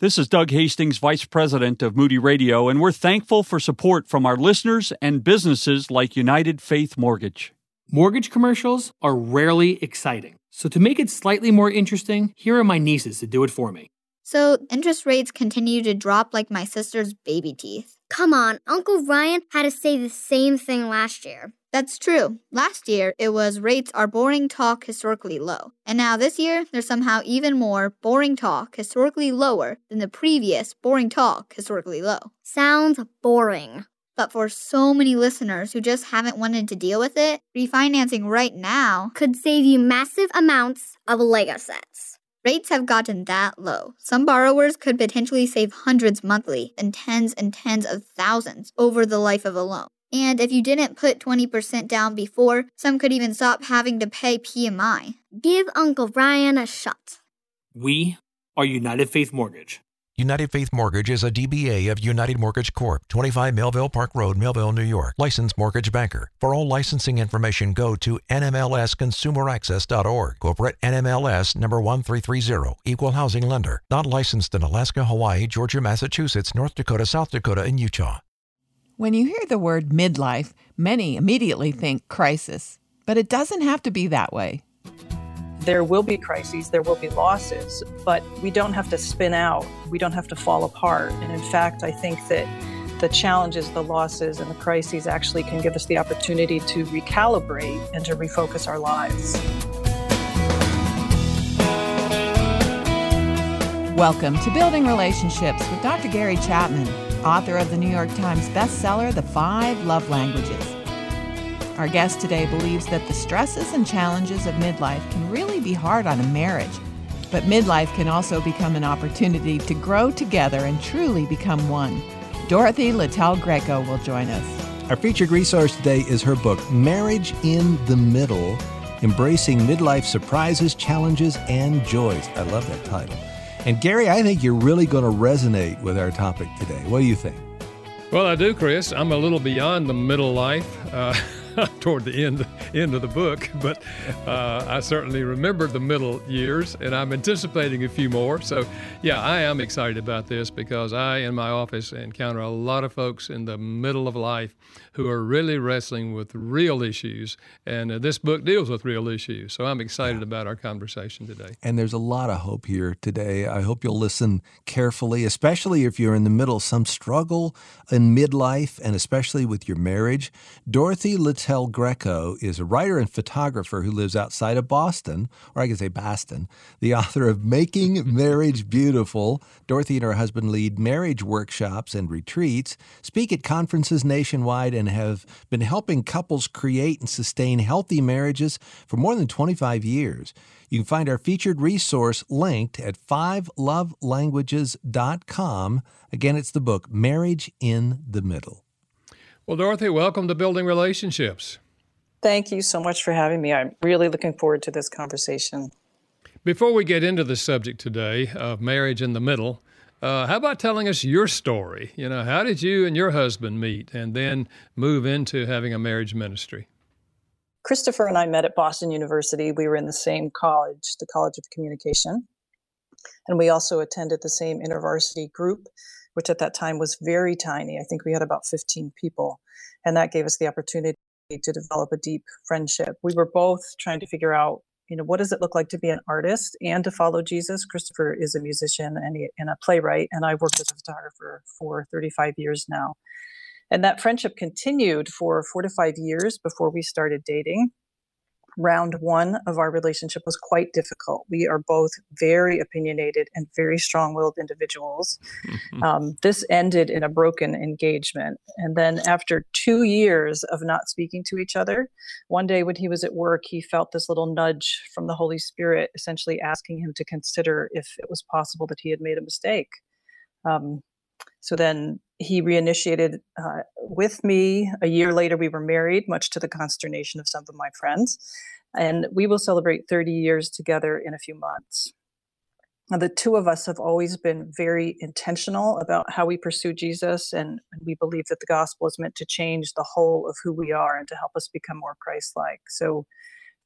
This is Doug Hastings, Vice President of Moody Radio, and we're thankful for support from our listeners and businesses like United Faith Mortgage. Mortgage commercials are rarely exciting. So to make it slightly more interesting, here are my nieces to do it for me. So interest rates continue to drop like my sister's baby teeth. Come on, Uncle Ryan had to say the same thing last year. That's true. Last year, it was rates are boring talk historically low. And now this year, there's somehow even more boring talk historically lower than the previous boring talk historically low. Sounds boring. But for so many listeners who just haven't wanted to deal with it, refinancing right now could save you massive amounts of Lego sets. Rates have gotten that low. Some borrowers could potentially save hundreds monthly and tens of thousands over the life of a loan. And if you didn't put 20% down before, some could even stop having to pay PMI. Give Uncle Ryan a shot. We are United Faith Mortgage. United Faith Mortgage is a DBA of United Mortgage Corp., 25 Melville Park Road, Melville, New York. Licensed mortgage banker. For all licensing information, go to nmlsconsumeraccess.org. Corporate NMLS number 1330. Equal housing lender. Not licensed in Alaska, Hawaii, Georgia, Massachusetts, North Dakota, South Dakota, and Utah. When you hear the word midlife, many immediately think crisis. But it doesn't have to be that way. There will be crises, there will be losses, but we don't have to spin out. We don't have to fall apart. And in fact, I think that the challenges, the losses, and the crises actually can give us the opportunity to recalibrate and to refocus our lives. Welcome to Building Relationships with Dr. Gary Chapman, author of the New York Times bestseller, The 5 Love Languages. Our guest today believes that the stresses and challenges of midlife can really be hard on a marriage, but midlife can also become an opportunity to grow together and truly become one. Dorothy Littell Greco will join us. Our featured resource today is her book, Marriage in the Middle, Embracing Midlife Surprises, Challenges, and Joys. I love that title. And Gary, I think you're really going to resonate with our topic today. What do you think? Well, I do, Chris. I'm a little beyond the middle life. Toward the end of the book, but I certainly remember the middle years, and I'm anticipating a few more. So, yeah, I am excited about this because I, in my office, encounter a lot of folks in the middle of life who are really wrestling with real issues, and this book deals with real issues. So I'm excited about our conversation today. And there's a lot of hope here today. I hope you'll listen carefully, especially if you're in the middle of some struggle in midlife, and especially with your marriage. Dorothy Littell Greco is a writer and photographer who lives outside of Boston, or I can say Boston, the author of Making Marriage Beautiful. Dorothy and her husband lead marriage workshops and retreats, speak at conferences nationwide, and have been helping couples create and sustain healthy marriages for more than 25 years. You can find our featured resource linked at 5lovelanguages.com. Again, it's the book, Marriage in the Middle. Well, Dorothy, welcome to Building Relationships. Thank you so much for having me. I'm really looking forward to this conversation. Before we get into the subject today of marriage in the middle, how about telling us your story? You know, how did you and your husband meet and then move into having a marriage ministry? Christopher and I met at Boston University. We were in the same college, the College of Communication. And we also attended the same intervarsity group, which at that time was very tiny. I think we had about 15 people. And that gave us the opportunity to develop a deep friendship. We were both trying to figure out, what does it look like to be an artist and to follow Jesus? Christopher is a musician and a playwright, and I've worked as a photographer for 35 years now. And that friendship continued for 4 to 5 years before we started dating. Round one of our relationship was quite difficult. We are both very opinionated and very strong-willed individuals. This ended in a broken engagement. And then after 2 years of not speaking to each other, one day when he was at work, he felt this little nudge from the Holy Spirit, essentially asking him to consider if it was possible that he had made a mistake. So then he reinitiated with me. A year later, we were married, much to the consternation of some of my friends. And we will celebrate 30 years together in a few months. Now, the two of us have always been very intentional about how we pursue Jesus, and we believe that the gospel is meant to change the whole of who we are and to help us become more Christ-like. So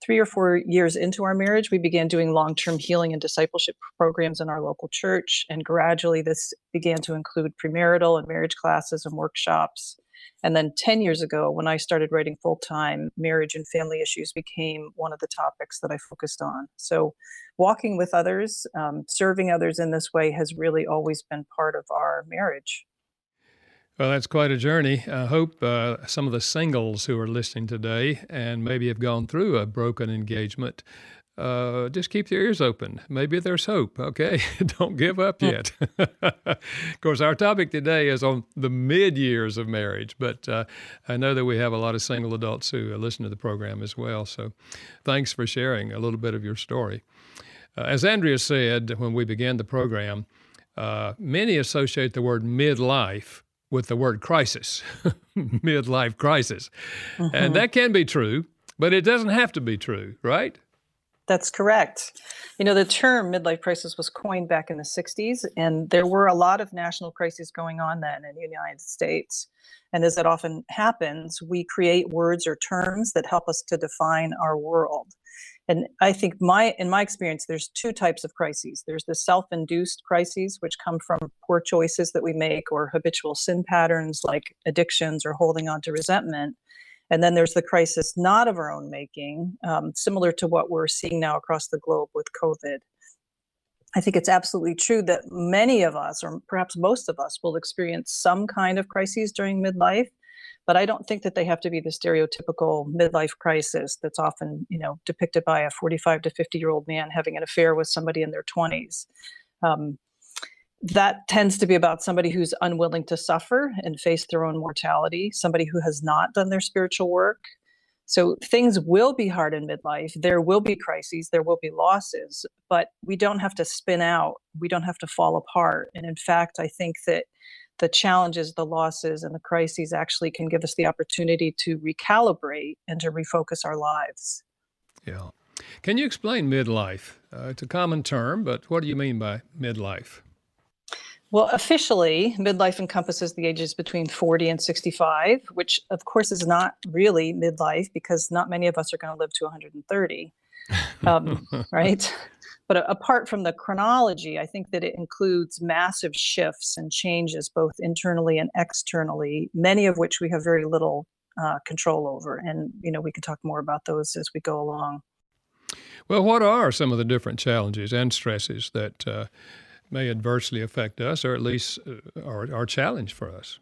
3 or 4 years into our marriage, we began doing long-term healing and discipleship programs in our local church. And gradually this began to include premarital and marriage classes and workshops. And then 10 years ago, when I started writing full-time, marriage and family issues became one of the topics that I focused on. So walking with others, serving others in this way has really always been part of our marriage. Well, that's quite a journey. I hope some of the singles who are listening today and maybe have gone through a broken engagement, just keep your ears open. Maybe there's hope, okay? Don't give up yet. Of course, our topic today is on the mid-years of marriage, but I know that we have a lot of single adults who listen to the program as well, so thanks for sharing a little bit of your story. As Andrea said when we began the program, many associate the word midlife with the word crisis, midlife crisis. Mm-hmm. And that can be true, but it doesn't have to be true, right? That's correct. The term midlife crisis was coined back in the 60s, and there were a lot of national crises going on then in the United States. And as it often happens, we create words or terms that help us to define our world. And I think in my experience, there's two types of crises. There's the self-induced crises, which come from poor choices that we make or habitual sin patterns like addictions or holding on to resentment. And then there's the crisis not of our own making, similar to what we're seeing now across the globe with COVID. I think it's absolutely true that many of us, or perhaps most of us, will experience some kind of crises during midlife. But I don't think that they have to be the stereotypical midlife crisis that's often, depicted by a 45 to 50-year-old man having an affair with somebody in their 20s. That tends to be about somebody who's unwilling to suffer and face their own mortality, somebody who has not done their spiritual work. So things will be hard in midlife. There will be crises, there will be losses, but we don't have to spin out. We don't have to fall apart. And in fact, I think that the challenges, the losses, and the crises actually can give us the opportunity to recalibrate and to refocus our lives. Yeah. Can you explain midlife? It's a common term, but what do you mean by midlife? Well, officially, midlife encompasses the ages between 40 and 65, which of course is not really midlife because not many of us are going to live to 130, right? But apart from the chronology, I think that it includes massive shifts and changes, both internally and externally, many of which we have very little control over. And, we can talk more about those as we go along. Well, what are some of the different challenges and stresses that may adversely affect us, or at least are a challenge for us?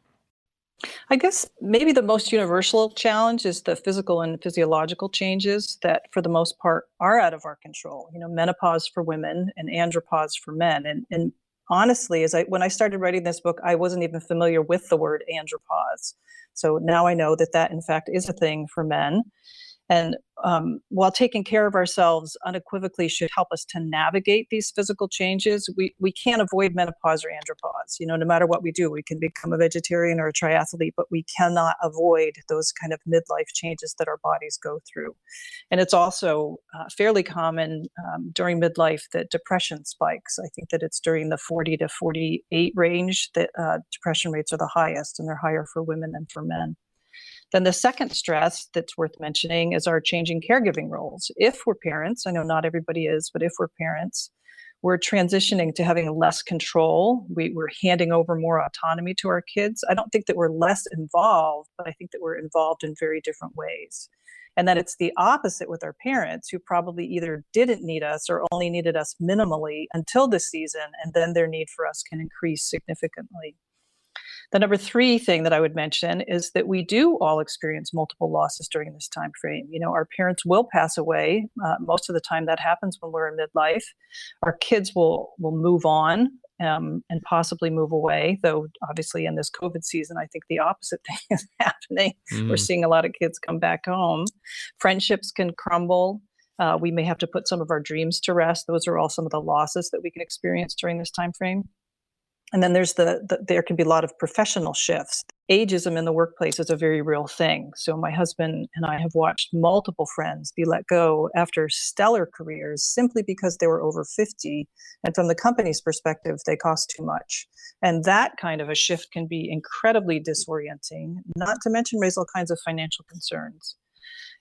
I guess maybe the most universal challenge is the physical and physiological changes that, for the most part, are out of our control. Menopause for women and andropause for men. And honestly, when I started writing this book, I wasn't even familiar with the word andropause. So now I know that in fact is a thing for men. And while taking care of ourselves unequivocally should help us to navigate these physical changes, we can't avoid menopause or andropause. No matter what we do, we can become a vegetarian or a triathlete, but we cannot avoid those kind of midlife changes that our bodies go through. And it's also fairly common during midlife that depression spikes. I think that it's during the 40 to 48 range that depression rates are the highest, and they're higher for women than for men. Then the second stress that's worth mentioning is our changing caregiving roles. If we're parents, I know not everybody is, but if we're parents, we're transitioning to having less control. We're handing over more autonomy to our kids. I don't think that we're less involved, but I think that we're involved in very different ways. And then it's the opposite with our parents, who probably either didn't need us or only needed us minimally until this season, and then their need for us can increase significantly. The number 3 thing that I would mention is that we do all experience multiple losses during this time frame. Our parents will pass away. Most of the time that happens when we're in midlife. Our kids will move on and possibly move away, though obviously in this COVID season, I think the opposite thing is happening. We're seeing a lot of kids come back home. Friendships can crumble. We may have to put some of our dreams to rest. Those are all some of the losses that we can experience during this time frame. And then there's there can be a lot of professional shifts. Ageism in the workplace is a very real thing. So my husband and I have watched multiple friends be let go after stellar careers simply because they were over 50. And from the company's perspective, they cost too much. And that kind of a shift can be incredibly disorienting, not to mention raise all kinds of financial concerns.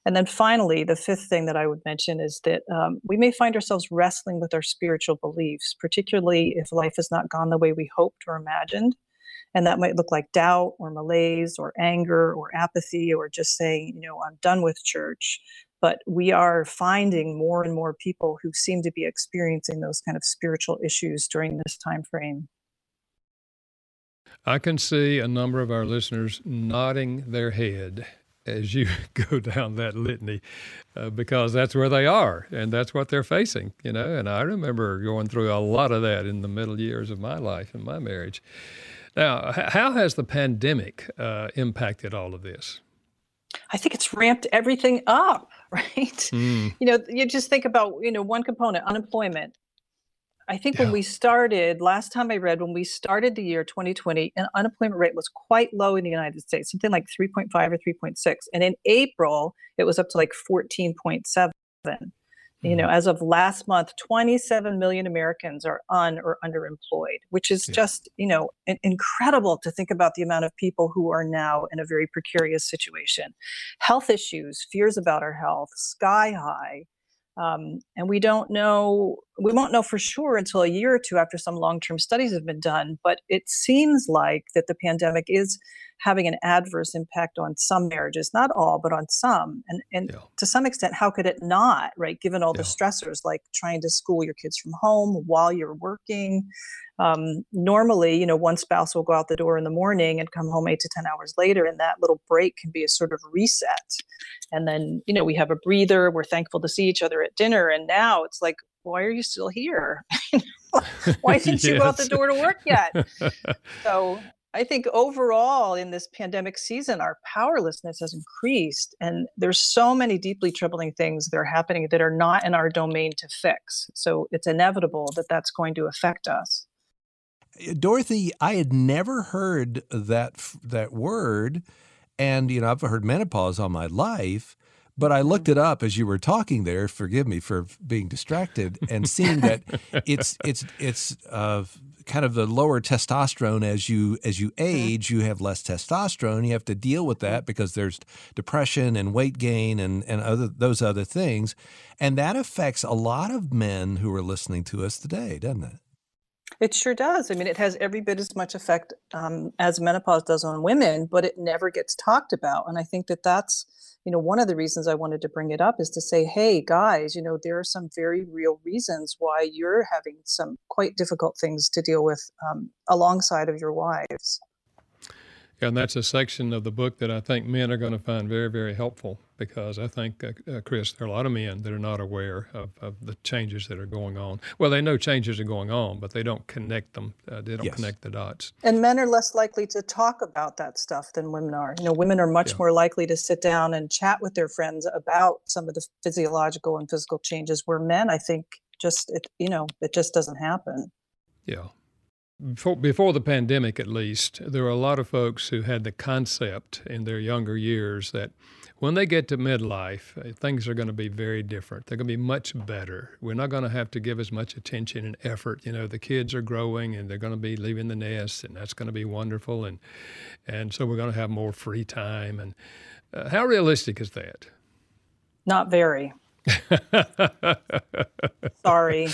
And then finally, the fifth thing that I would mention is that we may find ourselves wrestling with our spiritual beliefs, particularly if life has not gone the way we hoped or imagined. And that might look like doubt or malaise or anger or apathy or just saying, I'm done with church. But we are finding more and more people who seem to be experiencing those kind of spiritual issues during this time frame. I can see a number of our listeners nodding their head as you go down that litany, because that's where they are and that's what they're facing, And I remember going through a lot of that in the middle years of my life and my marriage. Now, how has the pandemic impacted all of this? I think it's ramped everything up, right? You just think about, one component, unemployment. I think when we started, last time I read, when we started the year 2020, an unemployment rate was quite low in the United States, something like 3.5 or 3.6. And in April, it was up to like 14.7. As of last month, 27 million Americans are or underemployed, which is just, incredible to think about the amount of people who are now in a very precarious situation. Health issues, fears about our health, sky high. And we won't know for sure until a year or two after some long-term studies have been done. But it seems like that the pandemic is having an adverse impact on some marriages, not all, but on some. And to some extent, how could it not, right? Given all the stressors, like trying to school your kids from home while you're working. Normally, one spouse will go out the door in the morning and come home 8 to 10 hours later. And that little break can be a sort of reset. And then, we have a breather. We're thankful to see each other at dinner. And now it's like, why are you still here? Why didn't you go out the door to work yet? So I think overall in this pandemic season, our powerlessness has increased. And there's so many deeply troubling things that are happening that are not in our domain to fix. So it's inevitable that that's going to affect us. Dorothy, I had never heard that word, and I've heard menopause all my life, but I looked it up as you were talking there. Forgive me for being distracted, and seeing that it's kind of the lower testosterone as you age. You have less testosterone. You have to deal with that because there's depression and weight gain and those other things, and that affects a lot of men who are listening to us today, doesn't it? It sure does. I mean, it has every bit as much effect as menopause does on women, but it never gets talked about. And I think that that's, one of the reasons I wanted to bring it up is to say, hey, guys, there are some very real reasons why you're having some quite difficult things to deal with alongside of your wives. And that's a section of the book that I think men are going to find very, very helpful, because I think, Chris, there are a lot of men that are not aware of the changes that are going on. Well, they know changes are going on, but they don't connect them. They don't connect the dots. And men are less likely to talk about that stuff than women are. Women are much more likely to sit down and chat with their friends about some of the physiological and physical changes, where men, I think, it just doesn't happen. Yeah. Before the pandemic, at least, there were a lot of folks who had the concept in their younger years that when they get to midlife, things are going to be very different. They're going to be much better. We're not going to have to give as much attention and effort. The kids are growing and they're going to be leaving the nest, and that's going to be wonderful. And so we're going to have more free time. And how realistic is that? Not very. Sorry.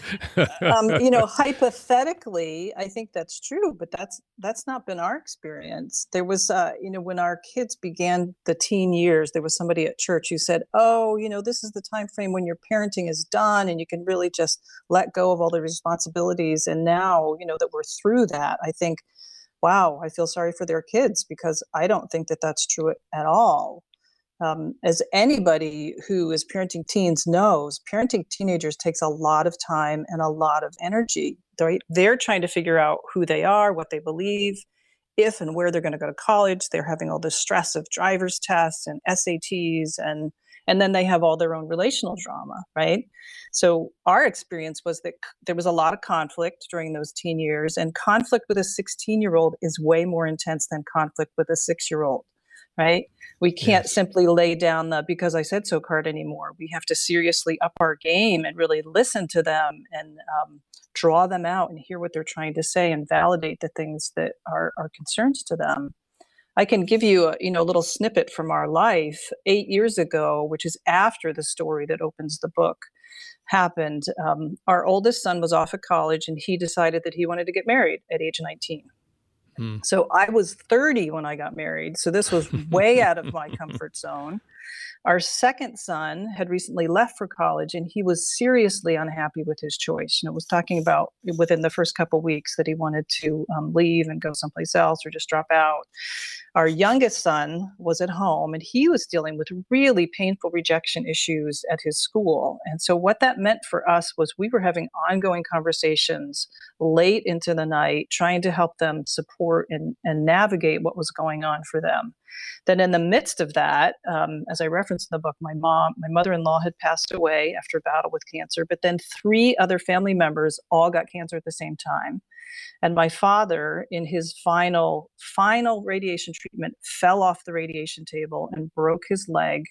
Hypothetically, I think that's true, but that's not been our experience. There was, when our kids began the teen years, there was somebody at church who said, this is the time frame when your parenting is done and you can really just let go of all the responsibilities. And now, that we're through that, I think, wow, I feel sorry for their kids, because I don't think that that's true at all. As anybody who is parenting teens knows, parenting teenagers takes a lot of time and a lot of energy. They're trying to figure out who they are, what they believe, if and where they're going to go to college. They're having all the stress of driver's tests and SATs, and then they have all their own relational drama, right? So our experience was that there was a lot of conflict during those teen years, and conflict with a 16-year-old is way more intense than conflict with a 6-year-old. Right? We can't simply lay down the because I said so card anymore. We have to seriously up our game and really listen to them and draw them out and hear what they're trying to say and validate the things that are concerns to them. I can give you a little snippet from our life. 8 years ago, which is after the story that opens the book happened, our oldest son was off at college, and he decided that he wanted to get married at age 19. So I was 30 when I got married. So this was way out of my comfort zone. Our second son had recently left for college, and he was seriously unhappy with his choice. Was talking about within the first couple of weeks that he wanted to leave and go someplace else or just drop out. Our youngest son was at home, and he was dealing with really painful rejection issues at his school. And so what that meant for us was we were having ongoing conversations late into the night, trying to help them support and navigate what was going on for them. Then in the midst of that, as I referenced in the book, my mother-in-law had passed away after a battle with cancer, but then 3 other family members all got cancer at the same time. And my father, in his final radiation treatment, fell off the radiation table and broke his leg,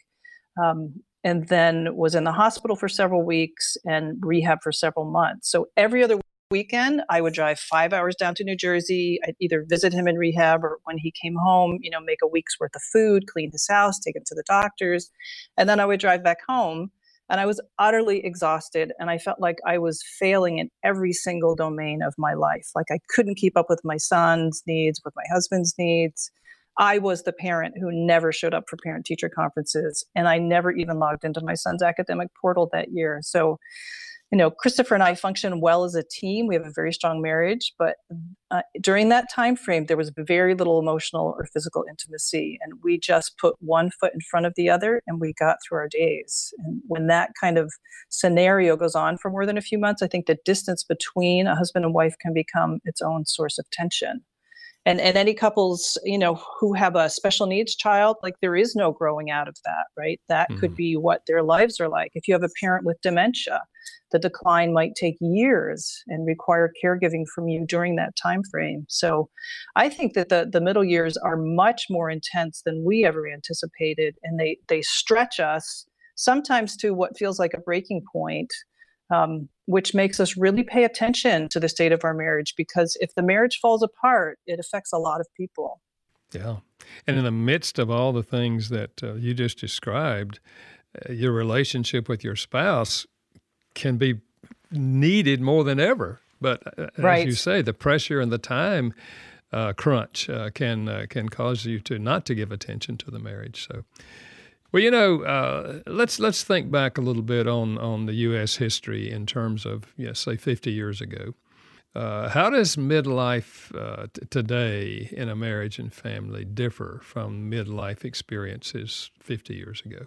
and then was in the hospital for several weeks and rehab for several months. So every other weekend, I would drive 5 hours down to New Jersey. I'd either visit him in rehab, or when he came home, make a week's worth of food, clean his house, take him to the doctors. And then I would drive back home, and I was utterly exhausted. And I felt like I was failing in every single domain of my life. Like I couldn't keep up with my son's needs, with my husband's needs. I was the parent who never showed up for parent-teacher conferences, and I never even logged into my son's academic portal that year. So Christopher and I function well as a team. We have a very strong marriage, but during that time frame, there was very little emotional or physical intimacy, and we just put one foot in front of the other, and we got through our days. And when that kind of scenario goes on for more than a few months, I think the distance between a husband and wife can become its own source of tension. And any couples, who have a special needs child, like there is no growing out of that, right? That could be what their lives are like. If you have a parent with dementia, the decline might take years and require caregiving from you during that time frame. So I think that the middle years are much more intense than we ever anticipated. And they stretch us sometimes to what feels like a breaking point, which makes us really pay attention to the state of our marriage, because if the marriage falls apart, it affects a lot of people. Yeah. And in the midst of all the things that you just described, your relationship with your spouse can be needed more than ever. But right. As you say, the pressure and the time crunch can cause you not to give attention to the marriage. So, well, let's think back a little bit on the U.S. history in terms of, say, 50 years ago. How does midlife today in a marriage and family differ from midlife experiences 50 years ago?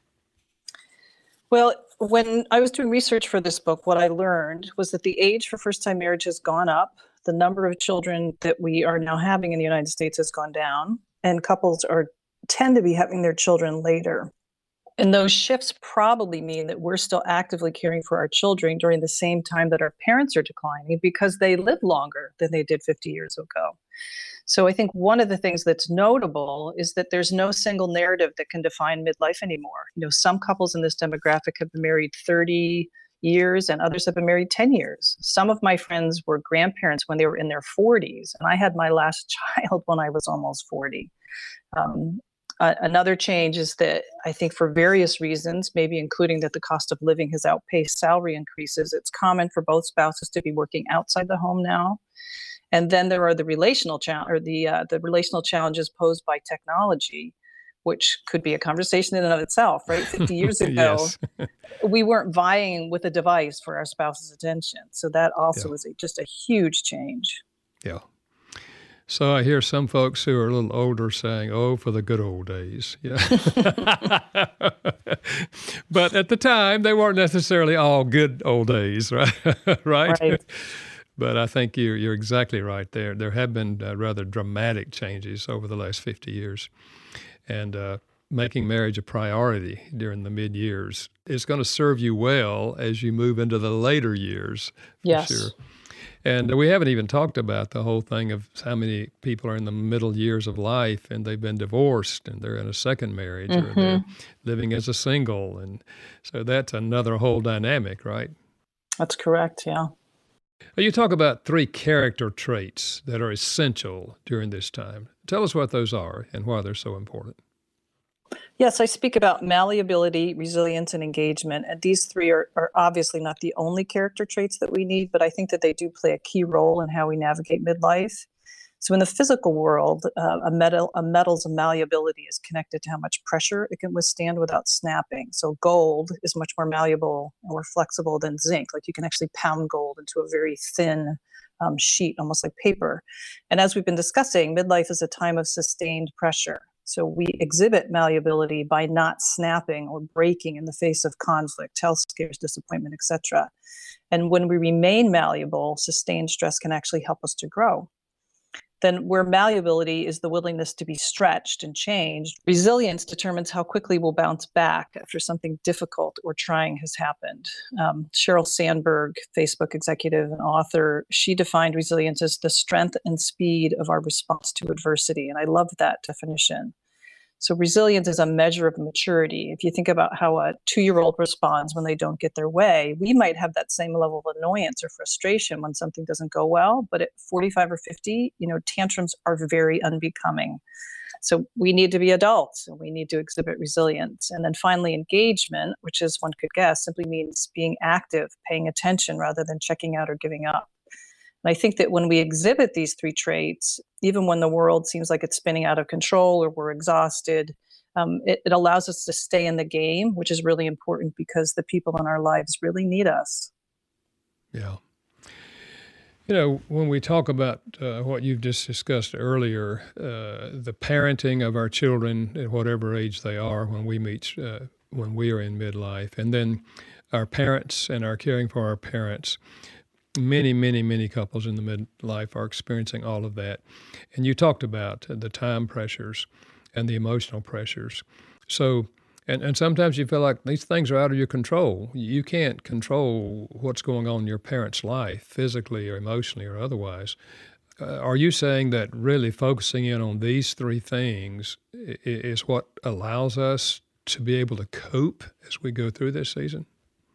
Well, when I was doing research for this book, what I learned was that the age for first-time marriage has gone up. The number of children that we are now having in the United States has gone down, and couples tend to be having their children later. And those shifts probably mean that we're still actively caring for our children during the same time that our parents are declining, because they live longer than they did 50 years ago. So I think one of the things that's notable is that there's no single narrative that can define midlife anymore. Some couples in this demographic have been married 30 years and others have been married 10 years. Some of my friends were grandparents when they were in their 40s, and I had my last child when I was almost 40. Another change is that I think for various reasons, maybe including that the cost of living has outpaced salary increases, it's common for both spouses to be working outside the home now. And then there are the relational challenges posed by technology, which could be a conversation in and of itself, right? 50 years ago, we weren't vying with a device for our spouse's attention. So that also is just a huge change. Yeah. So I hear some folks who are a little older saying, "Oh, for the good old days." Yeah. But at the time, they weren't necessarily all good old days, right? Right. But I think you're exactly right there. There have been rather dramatic changes over the last 50 years. And making marriage a priority during the mid-years is going to serve you well as you move into the later years, for yes. sure. And we haven't even talked about the whole thing of how many people are in the middle years of life and they've been divorced and they're in a second marriage or they're living as a single. And so that's another whole dynamic, right? That's correct, yeah. You talk about 3 character traits that are essential during this time. Tell us what those are and why they're so important. Yes, I speak about malleability, resilience, and engagement. And these 3 are obviously not the only character traits that we need, but I think that they do play a key role in how we navigate midlife. So in the physical world, a metal's malleability is connected to how much pressure it can withstand without snapping. So gold is much more malleable and more flexible than zinc. Like you can actually pound gold into a very thin sheet, almost like paper. And as we've been discussing, midlife is a time of sustained pressure. So we exhibit malleability by not snapping or breaking in the face of conflict, health scares, disappointment, etc. And when we remain malleable, sustained stress can actually help us to grow. Then where malleability is the willingness to be stretched and changed, resilience determines how quickly we'll bounce back after something difficult or trying has happened. Sheryl Sandberg, Facebook executive and author, she defined resilience as the strength and speed of our response to adversity. And I love that definition. So resilience is a measure of maturity. If you think about how a 2-year-old responds when they don't get their way, we might have that same level of annoyance or frustration when something doesn't go well. But at 45 or 50, tantrums are very unbecoming. So we need to be adults and we need to exhibit resilience. And then finally, engagement, which as one could guess, simply means being active, paying attention rather than checking out or giving up. And I think that when we exhibit these 3 traits, even when the world seems like it's spinning out of control or we're exhausted, it allows us to stay in the game, which is really important because the people in our lives really need us. Yeah. When we talk about what you've just discussed earlier, the parenting of our children at whatever age they are when we are in midlife, and then our parents and our caring for our parents, many couples in the midlife are experiencing all of that. And you talked about the time pressures and the emotional pressures. So, and sometimes you feel like these things are out of your control. You can't control what's going on in your parent's life, physically or emotionally or otherwise. Are you saying that really focusing in on these 3 things is what allows us to be able to cope as we go through this season?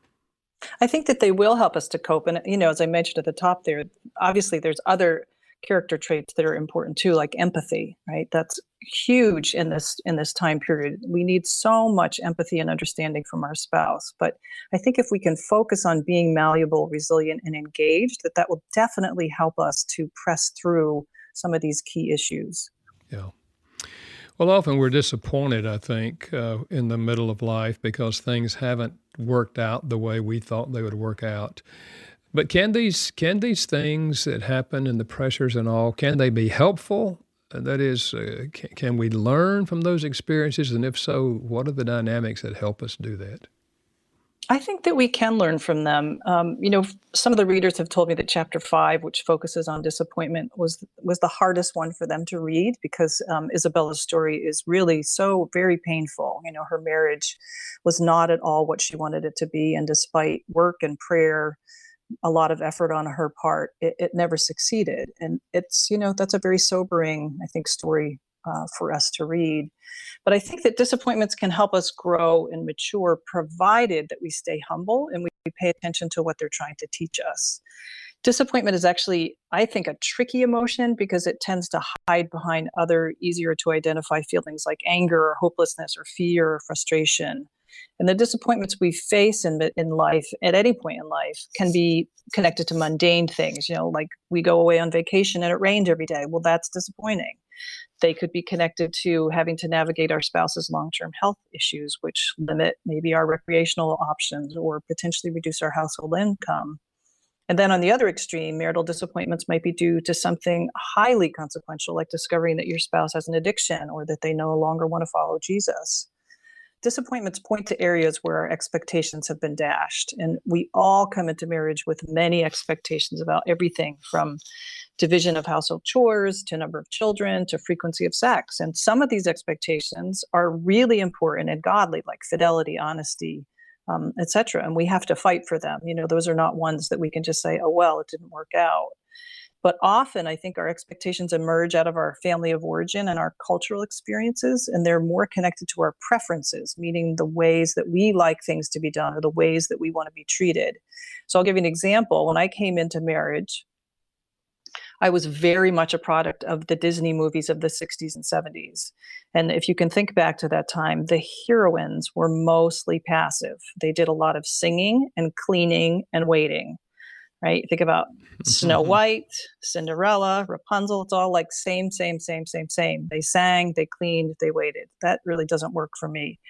I think that they will help us to cope. And, as I mentioned at the top there, obviously there's other character traits that are important too, like empathy, right? That's huge in this time period. We need so much empathy and understanding from our spouse. But I think if we can focus on being malleable, resilient, and engaged, that will definitely help us to press through some of these key issues. Yeah. Well, often we're disappointed, I think, in the middle of life because things haven't worked out the way we thought they would work out. But can these things that happen and the pressures and all, can they be helpful? That is, can we learn from those experiences? And if so, what are the dynamics that help us do that? I think that we can learn from them. Some of the readers have told me that chapter 5, which focuses on disappointment, was the hardest one for them to read because Isabella's story is really so very painful. Her marriage was not at all what she wanted it to be. And despite work and prayer, a lot of effort on her part, it never succeeded. And it's, that's a very sobering, I think, story for us to read. But I think that disappointments can help us grow and mature, provided that we stay humble and we pay attention to what they're trying to teach us. Disappointment is actually, I think, a tricky emotion because it tends to hide behind other easier to identify feelings like anger or hopelessness or fear or frustration. And the disappointments we face in life, at any point in life, can be connected to mundane things, like we go away on vacation and it rained every day. Well, that's disappointing. They could be connected to having to navigate our spouse's long-term health issues, which limit maybe our recreational options or potentially reduce our household income. And then on the other extreme, marital disappointments might be due to something highly consequential, like discovering that your spouse has an addiction or that they no longer want to follow Jesus. Disappointments point to areas where our expectations have been dashed. And we all come into marriage with many expectations about everything from division of household chores to number of children to frequency of sex. And some of these expectations are really important and godly, like fidelity, honesty, etc. And we have to fight for them. Those are not ones that we can just say, oh, well, it didn't work out. But often I think our expectations emerge out of our family of origin and our cultural experiences, and they're more connected to our preferences, meaning the ways that we like things to be done or the ways that we want to be treated. So I'll give you an example. When I came into marriage, I was very much a product of the Disney movies of the 60s and 70s. And if you can think back to that time, the heroines were mostly passive. They did a lot of singing and cleaning and waiting, right? Think about Snow White, Cinderella, Rapunzel. It's all like same. They sang, they cleaned, they waited. That really doesn't work for me.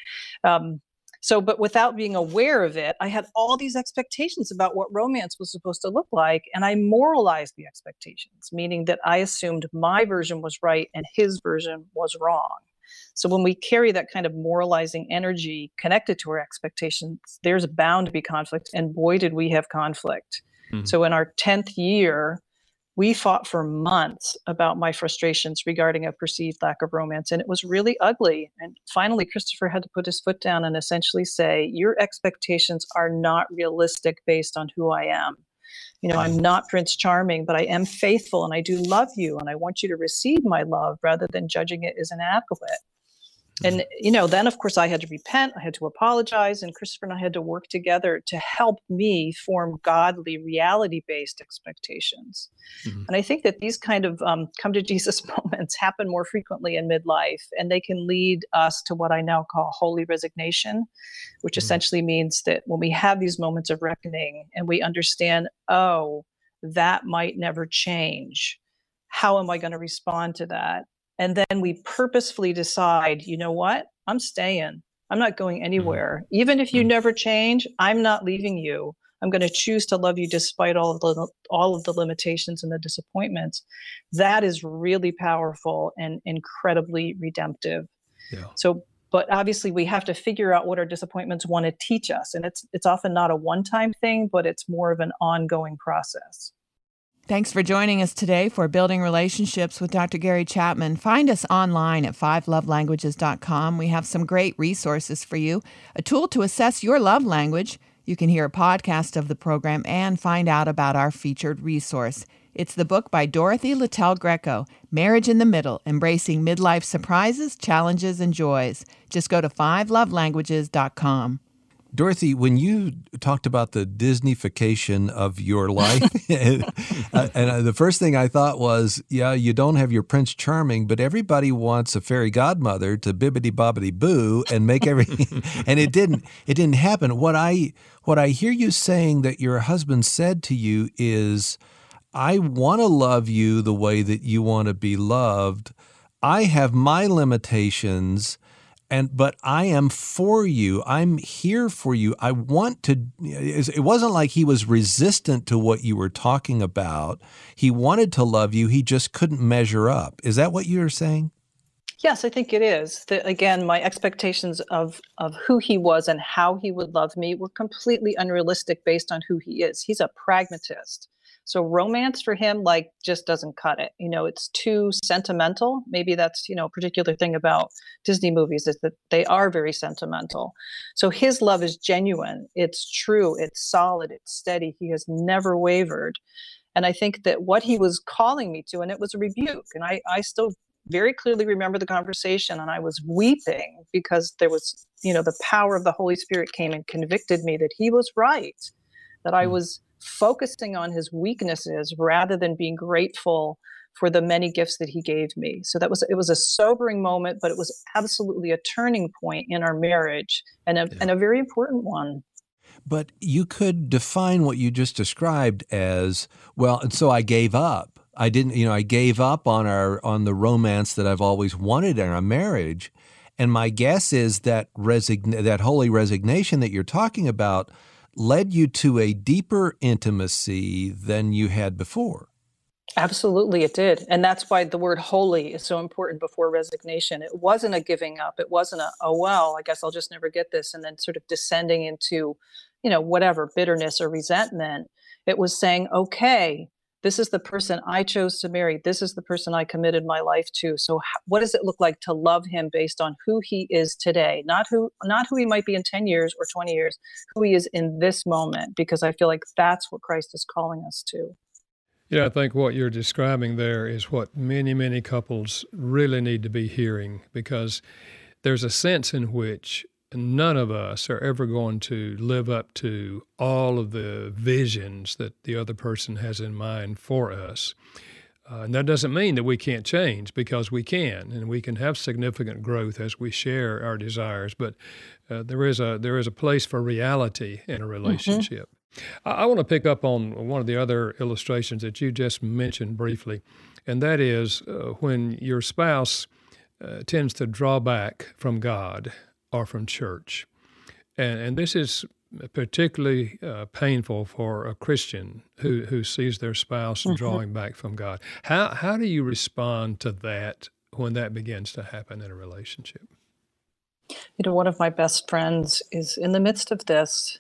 But without being aware of it, I had all these expectations about what romance was supposed to look like. And I moralized the expectations, meaning that I assumed my version was right and his version was wrong. So when we carry that kind of moralizing energy connected to our expectations, there's bound to be conflict. And boy, did we have conflict. Mm-hmm. So in our 10th year, we fought for months about my frustrations regarding a perceived lack of romance, and it was really ugly. And finally, Christopher had to put his foot down and essentially say, your expectations are not realistic based on who I am. I'm not Prince Charming, but I am faithful and I do love you. And I want you to receive my love rather than judging it as inadequate. And, then of course I had to repent, I had to apologize, and Christopher and I had to work together to help me form godly, reality-based expectations. Mm-hmm. And I think that these kind of come to Jesus moments happen more frequently in midlife, and they can lead us to what I now call holy resignation, which essentially means that when we have these moments of reckoning and we understand, oh, that might never change, how am I going to respond to that? And then we purposefully decide, you know what? I'm staying. I'm not going anywhere. Mm-hmm. Even if you never change, I'm not leaving you. I'm going to choose to love you despite all of the limitations and the disappointments. That is really powerful and incredibly redemptive. Yeah. But obviously we have to figure out what our disappointments want to teach us. And it's often not a one-time thing, but it's more of an ongoing process. Thanks for joining us today for Building Relationships with Dr. Gary Chapman. Find us online at 5lovelanguages.com. We have some great resources for you, a tool to assess your love language. You can hear a podcast of the program and find out about our featured resource. It's the book by Dorothy Littell Greco, Marriage in the Middle, Embracing Midlife Surprises, Challenges, and Joys. Just go to 5lovelanguages.com. Dorothy, when you talked about the Disneyfication of your life, and the first thing I thought was, yeah, you don't have your Prince Charming, but everybody wants a fairy godmother to bibbidi-bobbidi-boo and make everything, and it didn't happen. What I hear you saying that your husband said to you is, I want to love you the way that you want to be loved. I have my limitations. But I am for you. I'm here for you. I want to. It wasn't like he was resistant to what you were talking about. He wanted to love you. He just couldn't measure up. Is that what you're saying? Yes, I think it is. Again, my expectations of who he was and how he would love me were completely unrealistic based on who he is. He's a pragmatist. So romance for him, just doesn't cut it. It's too sentimental. Maybe that's, a particular thing about Disney movies is that they are very sentimental. So his love is genuine. It's true. It's solid. It's steady. He has never wavered. And I think that what he was calling me to, and it was a rebuke, and I still very clearly remember the conversation, and I was weeping because there was, the power of the Holy Spirit came and convicted me that he was right, that I was focusing on his weaknesses rather than being grateful for the many gifts that he gave me. So it was a sobering moment, but it was absolutely a turning point in our marriage and a very important one. But you could define what you just described as, well, and so I gave up. I gave up on the romance that I've always wanted in our marriage. And my guess is that that holy resignation that you're talking about led you to a deeper intimacy than you had before. Absolutely, it did. And that's why the word holy is so important before resignation. It wasn't a giving up. It wasn't I guess I'll just never get this, and then sort of descending into, whatever, bitterness or resentment. It was saying, okay, this is the person I chose to marry. This is the person I committed my life to. So what does it look like to love him based on who he is today? Not who he might be in 10 years or 20 years, who he is in this moment, because I feel like that's what Christ is calling us to. Yeah, I think what you're describing there is what many, many couples really need to be hearing, because there's a sense in which none of us are ever going to live up to all of the visions that the other person has in mind for us. And that doesn't mean that we can't change, because we can, and we can have significant growth as we share our desires. But there is a place for reality in a relationship. I want to pick up on one of the other illustrations that you just mentioned briefly, and that is when your spouse tends to draw back from God or from church. And this is particularly painful for a Christian who sees their spouse drawing back from God. How do you respond to that when that begins to happen in a relationship? One of my best friends is in the midst of this.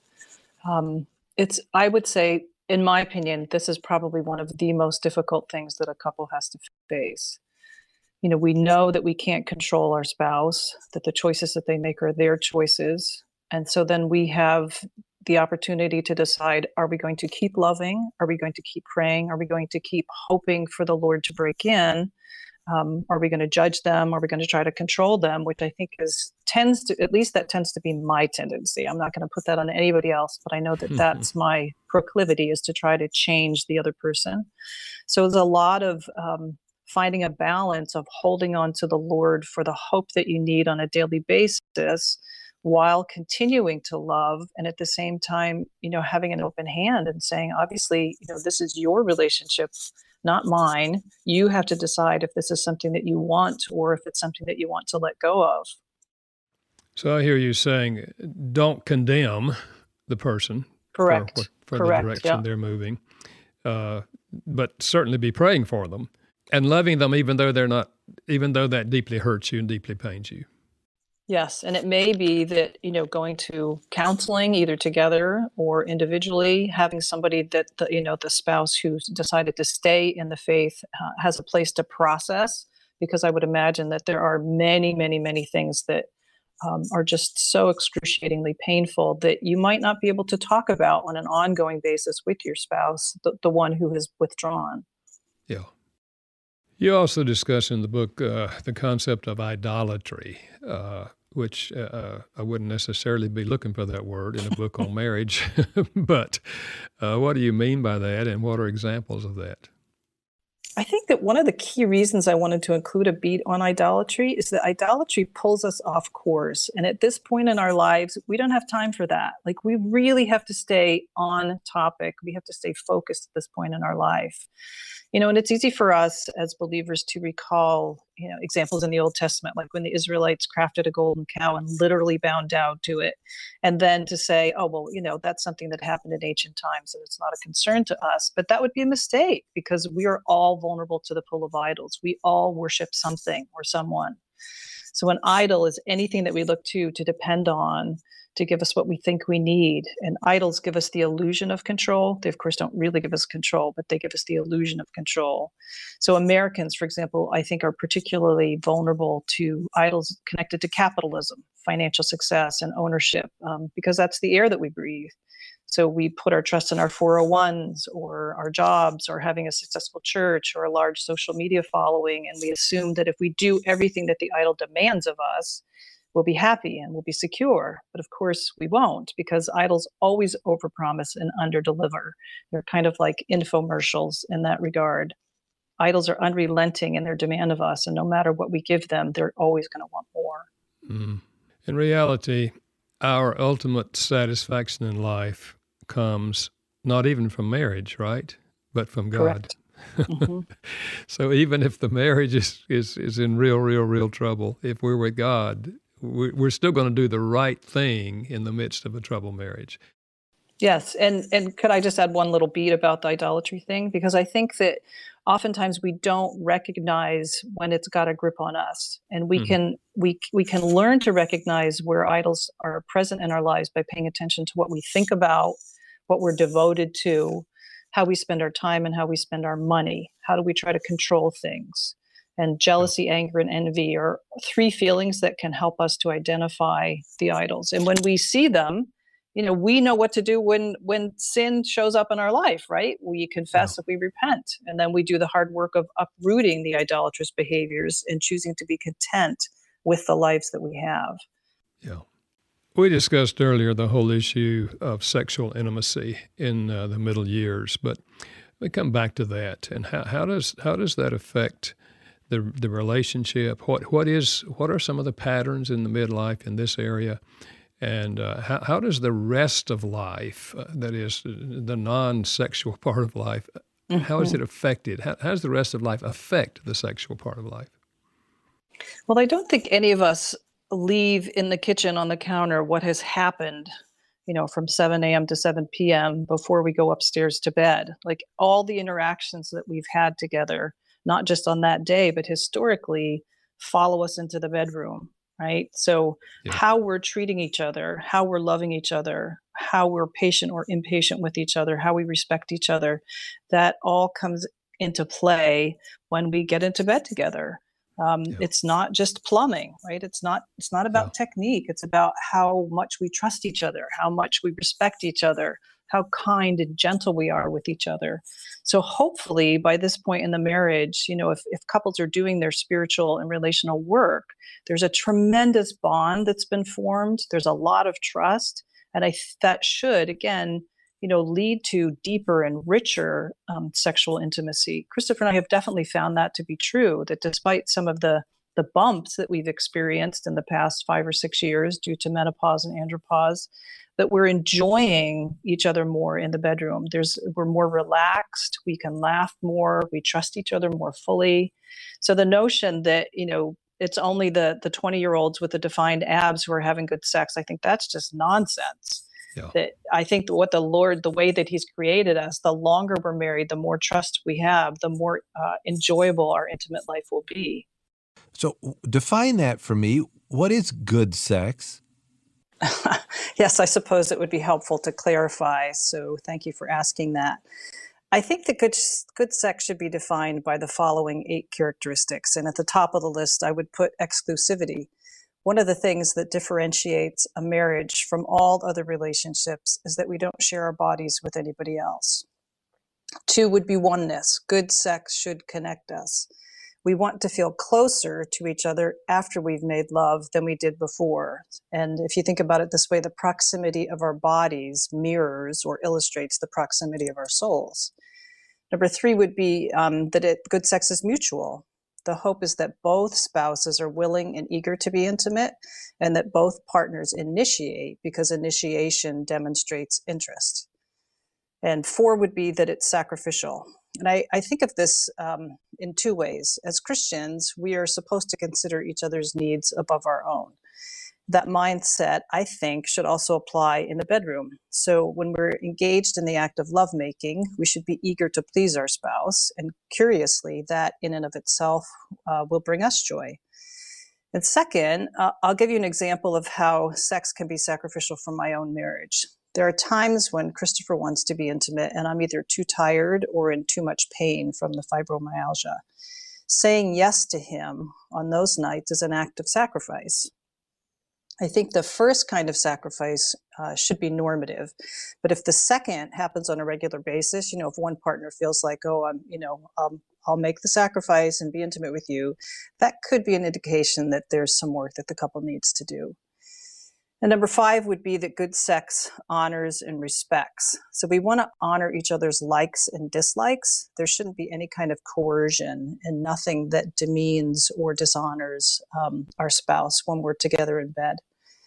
I would say, in my opinion, this is probably one of the most difficult things that a couple has to face. We know that we can't control our spouse, that the choices that they make are their choices. And so then we have the opportunity to decide, are we going to keep loving? Are we going to keep praying? Are we going to keep hoping for the Lord to break in? Are we going to judge them? Are we going to try to control them? Which I think tends to be my tendency. I'm not going to put that on anybody else, but I know that that's my proclivity, is to try to change the other person. So there's a lot of finding a balance of holding on to the Lord for the hope that you need on a daily basis, while continuing to love, and at the same time, having an open hand and saying, obviously, this is your relationship, not mine. You have to decide if this is something that you want, or if it's something that you want to let go of. So I hear you saying, don't condemn the person. Correct. For the direction they're moving, but certainly be praying for them and loving them, even though that deeply hurts you and deeply pains you. Yes, and it may be that, going to counseling, either together or individually, having somebody that the spouse who's decided to stay in the faith has a place to process, because I would imagine that there are many, many, many things that are just so excruciatingly painful that you might not be able to talk about on an ongoing basis with your spouse, the one who has withdrawn. Yeah. You also discuss in the book the concept of idolatry, which I wouldn't necessarily be looking for that word in a book on marriage. But what do you mean by that, and what are examples of that? I think that one of the key reasons I wanted to include a beat on idolatry is that idolatry pulls us off course. And at this point in our lives, we don't have time for that. Like, we really have to stay on topic. We have to stay focused at this point in our life. And it's easy for us as believers to recall, examples in the Old Testament, like when the Israelites crafted a golden cow and literally bowed down to it. And then to say, oh, well, that's something that happened in ancient times and it's not a concern to us. But that would be a mistake, because we are all vulnerable to the pull of idols. We all worship something or someone. So an idol is anything that we look to depend on, to give us what we think we need. And idols give us the illusion of control. They, of course, don't really give us control, but they give us the illusion of control. So Americans, for example, I think are particularly vulnerable to idols connected to capitalism, financial success, and ownership, because that's the air that we breathe. So we put our trust in our 401s or our jobs or having a successful church or a large social media following. And we assume that if we do everything that the idol demands of us, we'll be happy and we'll be secure. But of course we won't, because idols always overpromise and underdeliver. They're kind of like infomercials in that regard. Idols are unrelenting in their demand of us, and no matter what we give them, they're always going to want more. Mm. In reality, our ultimate satisfaction in life comes not even from marriage, right? But from God. Correct. Mm-hmm. So even if the marriage is in real trouble, if we're with God, we're still going to do the right thing in the midst of a troubled marriage. Yes. And could I just add one little beat about the idolatry thing? Because I think that oftentimes we don't recognize when it's got a grip on us. And we can learn to recognize where idols are present in our lives by paying attention to what we think about, what we're devoted to, how we spend our time and how we spend our money. How do we try to control things? And jealousy, anger, and envy are three feelings that can help us to identify the idols. And when we see them, we know what to do when sin shows up in our life, right? We confess that we repent, and then we do the hard work of uprooting the idolatrous behaviors and choosing to be content with the lives that we have. Yeah. We discussed earlier the whole issue of sexual intimacy in the middle years, but we come back to that. And how does that affect the relationship? What are some of the patterns in the midlife in this area? And how does the rest of life, that is the non-sexual part of life, how is it affected? How does the rest of life affect the sexual part of life? Well, I don't think any of us leave in the kitchen on the counter what has happened, from 7 a.m. to 7 p.m. before we go upstairs to bed. Like all the interactions that we've had together, not just on that day, but historically, follow us into the bedroom. Right. So how we're treating each other, how we're loving each other, how we're patient or impatient with each other, how we respect each other, that all comes into play when we get into bed together. It's not just plumbing, right? It's not about technique. It's about how much we trust each other, how much we respect each other, how kind and gentle we are with each other. So hopefully by this point in the marriage, if couples are doing their spiritual and relational work, there's a tremendous bond that's been formed. There's a lot of trust. And that should, again, lead to deeper and richer sexual intimacy. Christopher and I have definitely found that to be true, that despite some of the bumps that we've experienced in the past 5 or 6 years due to menopause and andropause, that we're enjoying each other more in the bedroom. We're more relaxed, we can laugh more, we trust each other more fully. So the notion that, it's only the 20-year-olds with the defined abs who are having good sex, I think that's just nonsense. Yeah. That I think what the way that he's created us, the longer we're married, the more trust we have, the more enjoyable our intimate life will be. So define that for me. What is good sex? Yes, I suppose it would be helpful to clarify. So thank you for asking that. I think that good sex should be defined by the following 8 characteristics. And at the top of the list, I would put exclusivity. One of the things that differentiates a marriage from all other relationships is that we don't share our bodies with anybody else. 2 would be oneness. Good sex should connect us. We want to feel closer to each other after we've made love than we did before. And if you think about it this way, the proximity of our bodies mirrors or illustrates the proximity of our souls. Number 3 would be good sex is mutual. The hope is that both spouses are willing and eager to be intimate, and that both partners initiate, because initiation demonstrates interest. And 4 would be that it's sacrificial. And I think of this in 2 ways. As Christians, we are supposed to consider each other's needs above our own. That mindset, I think, should also apply in the bedroom. So when we're engaged in the act of lovemaking, we should be eager to please our spouse. And curiously, that in and of itself will bring us joy. And second, I'll give you an example of how sex can be sacrificial for my own marriage. There are times when Christopher wants to be intimate and I'm either too tired or in too much pain from the fibromyalgia. Saying yes to him on those nights is an act of sacrifice. I think the first kind of sacrifice should be normative, but if the second happens on a regular basis, if one partner feels like, I'll make the sacrifice and be intimate with you, that could be an indication that there's some work that the couple needs to do. And number 5 would be that good sex honors and respects. So we want to honor each other's likes and dislikes. There shouldn't be any kind of coercion and nothing that demeans or dishonors our spouse when we're together in bed.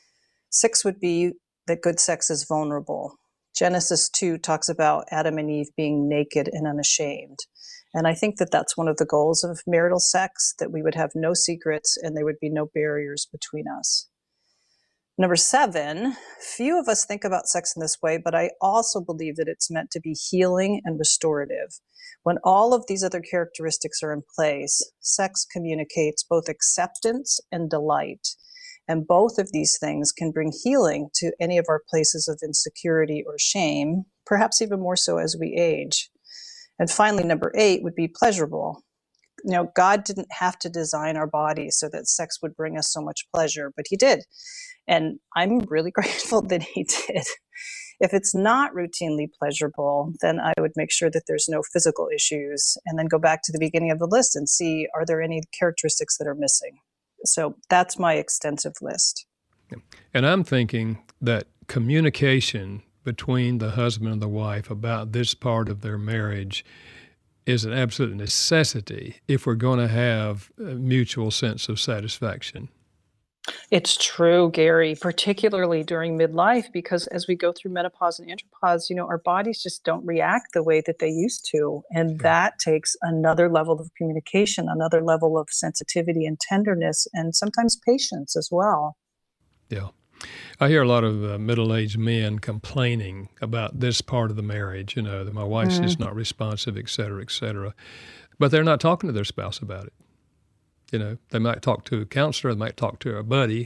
6 would be that good sex is vulnerable. Genesis 2 talks about Adam and Eve being naked and unashamed. And I think that that's one of the goals of marital sex, that we would have no secrets and there would be no barriers between us. Number 7, few of us think about sex in this way, but I also believe that it's meant to be healing and restorative. When all of these other characteristics are in place, sex communicates both acceptance and delight. And both of these things can bring healing to any of our places of insecurity or shame, perhaps even more so as we age. And finally, number 8 would be pleasurable. God didn't have to design our bodies so that sex would bring us so much pleasure, but he did. And I'm really grateful that he did. If it's not routinely pleasurable, then I would make sure that there's no physical issues, and then go back to the beginning of the list and see, are there any characteristics that are missing? So that's my extensive list. And I'm thinking that communication between the husband and the wife about this part of their marriage is an absolute necessity if we're going to have a mutual sense of satisfaction. It's true, Gary, particularly during midlife, because as we go through menopause and andropause, our bodies just don't react the way that they used to. And that takes another level of communication, another level of sensitivity and tenderness, and sometimes patience as well. Yeah. I hear a lot of middle-aged men complaining about this part of the marriage, that my wife's just not responsive, et cetera, but they're not talking to their spouse about it. They might talk to a counselor, they might talk to a buddy,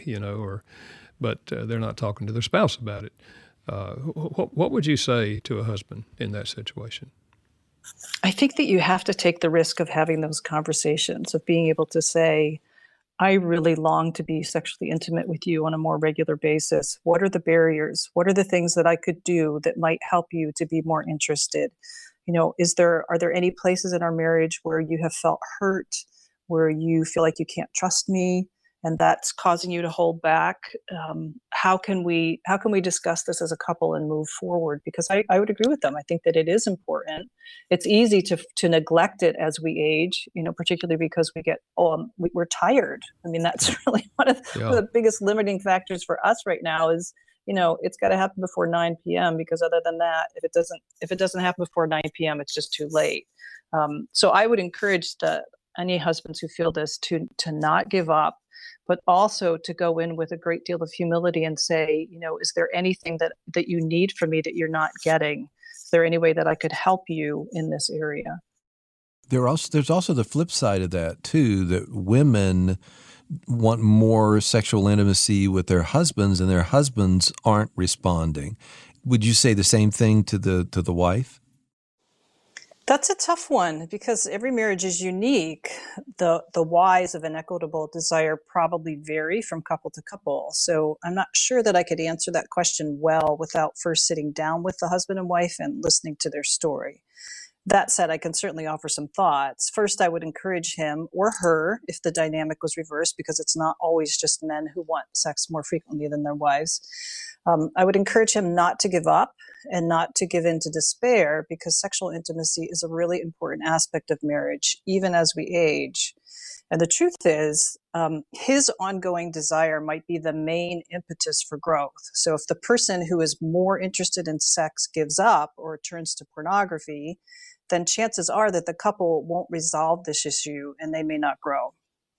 but they're not talking to their spouse about it. What would you say to a husband in that situation? I think that you have to take the risk of having those conversations, of being able to say, I really long to be sexually intimate with you on a more regular basis. What are the barriers? What are the things that I could do that might help you to be more interested? Are there any places in our marriage where you have felt hurt, where you feel like you can't trust me, and that's causing you to hold back? How can we discuss this as a couple and move forward? Because I would agree with them. I think that it is important. It's easy to neglect it as we age, particularly because we're tired. I mean, that's really one of the biggest limiting factors for us right now is, it's got to happen before 9 p.m. because other than that, if it doesn't happen before 9 p.m., it's just too late. So I would encourage any husbands who feel this to not give up, but also to go in with a great deal of humility and say, is there anything that you need from me that you're not getting? Is there any way that I could help you in this area? There's also the flip side of that too, that women want more sexual intimacy with their husbands and their husbands aren't responding. Would you say the same thing to the wife? That's a tough one because every marriage is unique. The whys of an equitable desire probably vary from couple to couple. So I'm not sure that I could answer that question well without first sitting down with the husband and wife and listening to their story. That said, I can certainly offer some thoughts. First, I would encourage him or her, if the dynamic was reversed, because it's not always just men who want sex more frequently than their wives. I would encourage him not to give up and not to give in to despair, because sexual intimacy is a really important aspect of marriage, even as we age. And the truth is, his ongoing desire might be the main impetus for growth. So if the person who is more interested in sex gives up or turns to pornography, then chances are that the couple won't resolve this issue and they may not grow.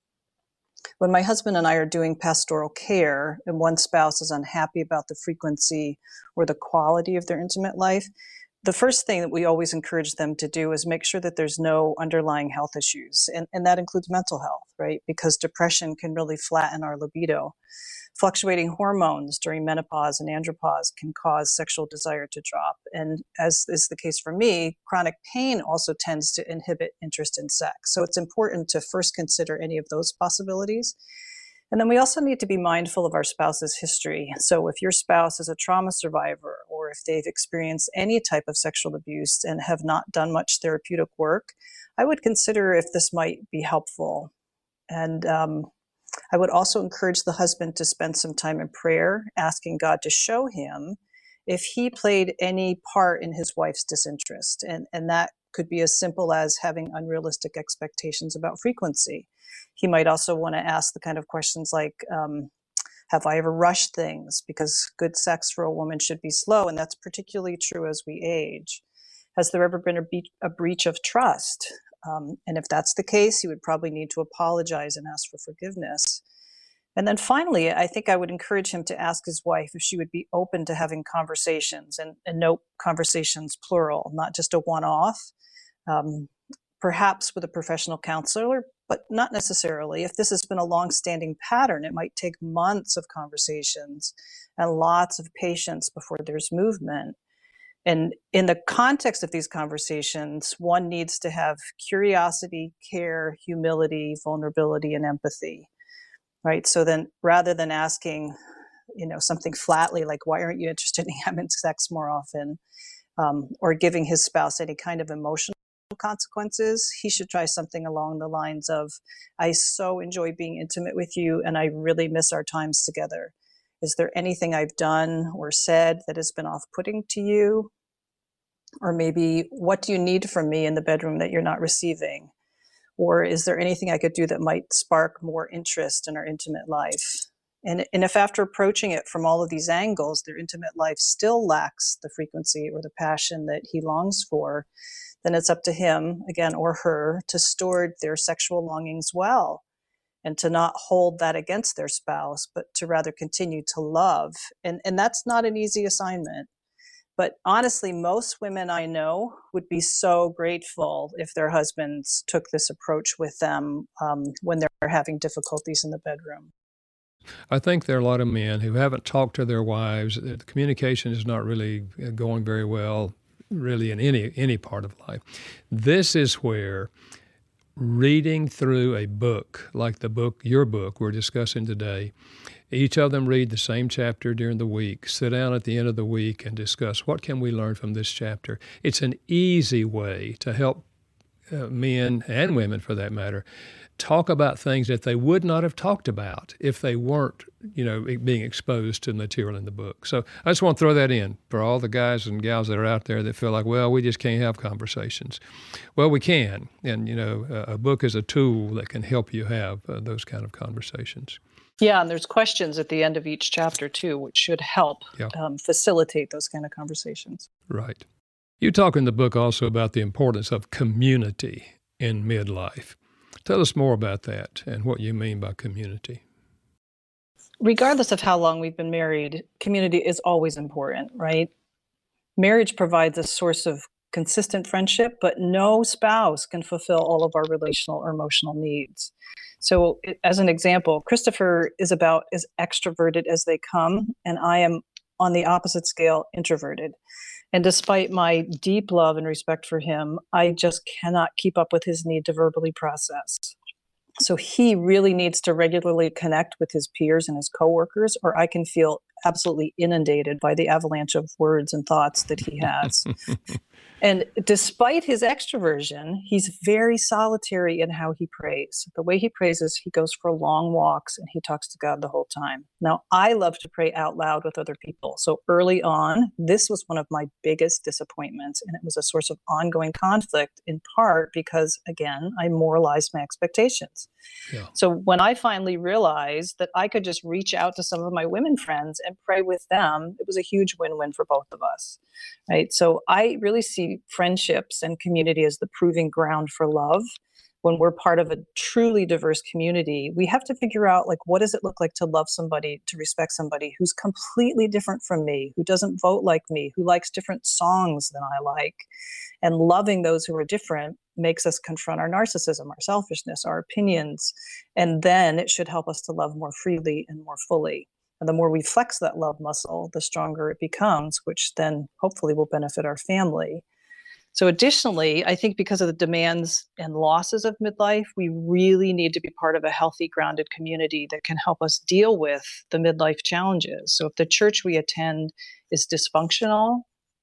When my husband and I are doing pastoral care and one spouse is unhappy about the frequency or the quality of their intimate life, the first thing that we always encourage them to do is make sure that there's no underlying health issues. And that includes mental health, right? Because depression can really flatten our libido. Fluctuating hormones during menopause and andropause can cause sexual desire to drop. And as is the case for me, chronic pain also tends to inhibit interest in sex. So it's important to first consider any of those possibilities. And then we also need to be mindful of our spouse's history. So if your spouse is a trauma survivor, or if they've experienced any type of sexual abuse and have not done much therapeutic work, I would consider if this might be helpful. And I would also encourage the husband to spend some time in prayer, asking God to show him if he played any part in his wife's disinterest. And that could be as simple as having unrealistic expectations about frequency. He might also want to ask the kind of questions like, have I ever rushed things? Because good sex for a woman should be slow, and that's particularly true as we age. Has there ever been a breach of trust? And if that's the case, he would probably need to apologize and ask for forgiveness. And then finally, I think I would encourage him to ask his wife if she would be open to having conversations, and note conversations plural, not just a one-off, perhaps with a professional counselor, but not necessarily. If this has been a long-standing pattern, it might take months of conversations and lots of patience before there's movement. And in the context of these conversations, one needs to have curiosity, care, humility, vulnerability, and empathy, right? So then rather than asking, something flatly like, why aren't you interested in having sex more often? Or giving his spouse any kind of emotional consequences, he should try something along the lines of, I so enjoy being intimate with you and I really miss our times together. Is there anything I've done or said that has been off-putting to you? Or maybe, what do you need from me in the bedroom that you're not receiving? Or is there anything I could do that might spark more interest in our intimate life? And if after approaching it from all of these angles, their intimate life still lacks the frequency or the passion that he longs for, then it's up to him, again, or her, to steward their sexual longings well and to not hold that against their spouse, but to rather continue to love. And that's not an easy assignment. But honestly, most women I know would be so grateful if their husbands took this approach with them when they're having difficulties in the bedroom. I think there are a lot of men who haven't talked to their wives. The communication is not really going very well, really, in any part of life. This is where reading through a book, like your book we're discussing today, each of them read the same chapter during the week, sit down at the end of the week and discuss what can we learn from this chapter. It's an easy way to help men and women, for that matter, talk about things that they would not have talked about if they weren't, being exposed to the material in the book. So I just want to throw that in for all the guys and gals that are out there that feel like, well, we just can't have conversations. Well, we can. And, a book is a tool that can help you have those kind of conversations. Yeah, and there's questions at the end of each chapter, too, which should help facilitate those kind of conversations. Right. You talk in the book also about the importance of community in midlife. Tell us more about that and what you mean by community. Regardless of how long we've been married, community is always important, right? Marriage provides a source of consistent friendship, but no spouse can fulfill all of our relational or emotional needs. So as an example, Christopher is about as extroverted as they come, and I am on the opposite scale, introverted. And despite my deep love and respect for him, I just cannot keep up with his need to verbally process. So he really needs to regularly connect with his peers and his coworkers, or I can feel absolutely inundated by the avalanche of words and thoughts that he has. And despite his extroversion, he's very solitary in how he prays. The way he prays is he goes for long walks and he talks to God the whole time. Now, I love to pray out loud with other people. So early on, this was one of my biggest disappointments. And it was a source of ongoing conflict, in part because, again, I moralized my expectations. Yeah. So when I finally realized that I could just reach out to some of my women friends and pray with them, it was a huge win-win for both of us, right? So I really see friendships and community as the proving ground for love. When we're part of a truly diverse community, we have to figure out, what does it look like to love somebody, to respect somebody who's completely different from me, who doesn't vote like me, who likes different songs than I like. And loving those who are different makes us confront our narcissism, our selfishness, our opinions. And then it should help us to love more freely and more fully. And the more we flex that love muscle, the stronger it becomes, which then hopefully will benefit our family. So additionally, I think because of the demands and losses of midlife, we really need to be part of a healthy, grounded community that can help us deal with the midlife challenges. So if the church we attend is dysfunctional,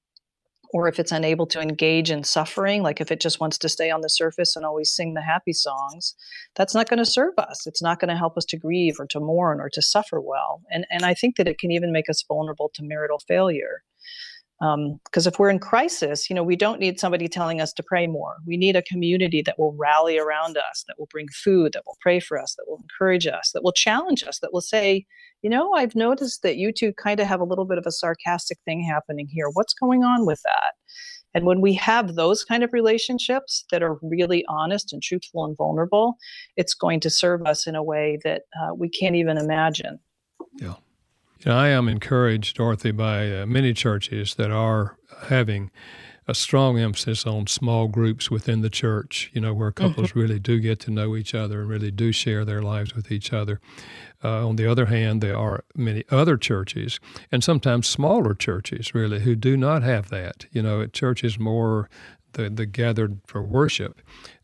or if it's unable to engage in suffering, like if it just wants to stay on the surface and always sing the happy songs, that's not going to serve us. It's not going to help us to grieve or to mourn or to suffer well. And I think that it can even make us vulnerable to marital failure. Because if we're in crisis, we don't need somebody telling us to pray more. We need a community that will rally around us, that will bring food, that will pray for us, that will encourage us, that will challenge us, that will say, I've noticed that you two kind of have a little bit of a sarcastic thing happening here. What's going on with that? And when we have those kind of relationships that are really honest and truthful and vulnerable, it's going to serve us in a way that we can't even imagine. Yeah. I am encouraged, Dorothy, by many churches that are having a strong emphasis on small groups within the church, where couples really do get to know each other and really do share their lives with each other. On the other hand, there are many other churches, and sometimes smaller churches, really, who do not have that. Church is more the gathered for worship,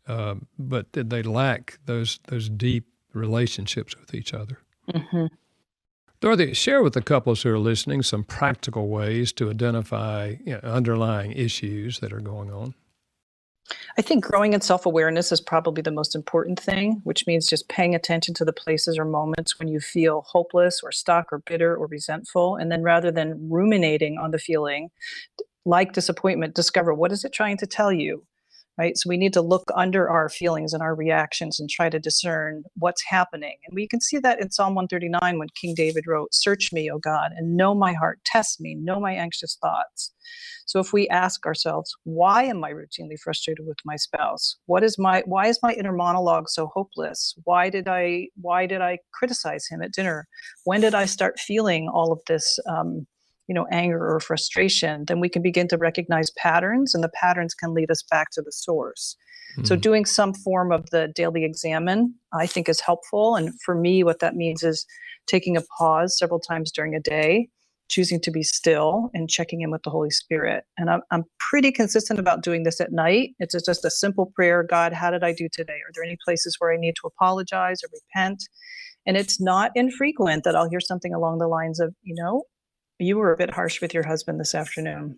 but they lack those deep relationships with each other. Mm-hmm. Dorothy, share with the couples who are listening some practical ways to identify underlying issues that are going on. I think growing in self-awareness is probably the most important thing, which means just paying attention to the places or moments when you feel hopeless or stuck or bitter or resentful. And then rather than ruminating on the feeling, like disappointment, discover what is it trying to tell you, right? So we need to look under our feelings and our reactions and try to discern what's happening. And we can see that in Psalm 139 when King David wrote, "Search me, O God, and know my heart. Test me, know my anxious thoughts." So if we ask ourselves, why am I routinely frustrated with my spouse? Why is my inner monologue so hopeless? Why did I criticize him at dinner? When did I start feeling all of this anger or frustration? Then we can begin to recognize patterns, and the patterns can lead us back to the source. Mm-hmm. So doing some form of the daily examine, I think, is helpful. And for me, what that means is taking a pause several times during a day, choosing to be still and checking in with the Holy Spirit. And I'm pretty consistent about doing this at night. It's just a simple prayer. God, how did I do today? Are there any places where I need to apologize or repent? And it's not infrequent that I'll hear something along the lines of, you were a bit harsh with your husband this afternoon.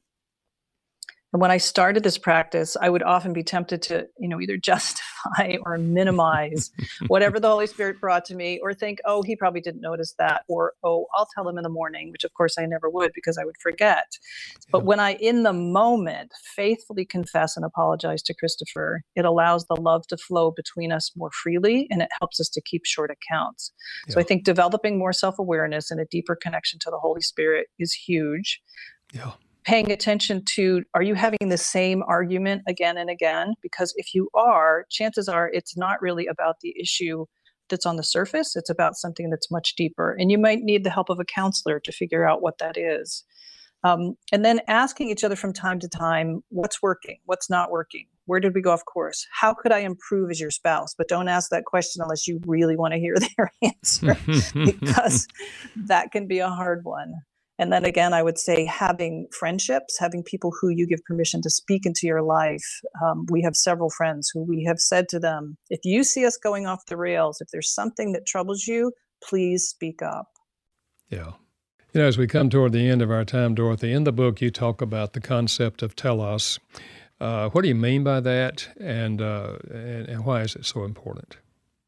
And when I started this practice, I would often be tempted to, either justify or minimize whatever the Holy Spirit brought to me, or think, oh, he probably didn't notice that, or, oh, I'll tell him in the morning, which of course I never would because I would forget. But when I, in the moment, faithfully confess and apologize to Christopher, it allows the love to flow between us more freely, and it helps us to keep short accounts. So I think developing more self-awareness and a deeper connection to the Holy Spirit is huge. Yeah. Paying attention to, are you having the same argument again and again? Because if you are, chances are it's not really about the issue that's on the surface. It's about something that's much deeper. And you might need the help of a counselor to figure out what that is. And then asking each other from time to time, what's working? What's not working? Where did we go off course? How could I improve as your spouse? But don't ask that question unless you really want to hear their answer, because that can be a hard one. And then again, I would say having friendships, having people who you give permission to speak into your life. We have several friends who we have said to them, if you see us going off the rails, if there's something that troubles you, please speak up. Yeah. As we come toward the end of our time, Dorothy, in the book you talk about the concept of telos. What do you mean by that, and why is it so important?